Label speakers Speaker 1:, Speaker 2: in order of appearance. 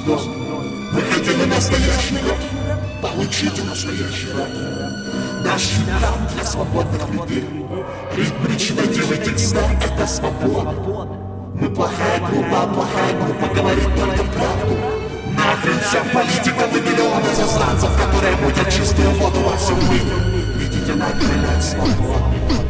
Speaker 1: дом. Выходи на настоящий рэп, получите настоящий рэп. Наш хип-хоп для свободных людей. Ритм речевой делай текста, это свобода. Мы плохая группа говорит только правду. Нахрен вся политика и миллионы засранцев, которые мутят чистую воду во всем мире. Идите нахрен от свободы.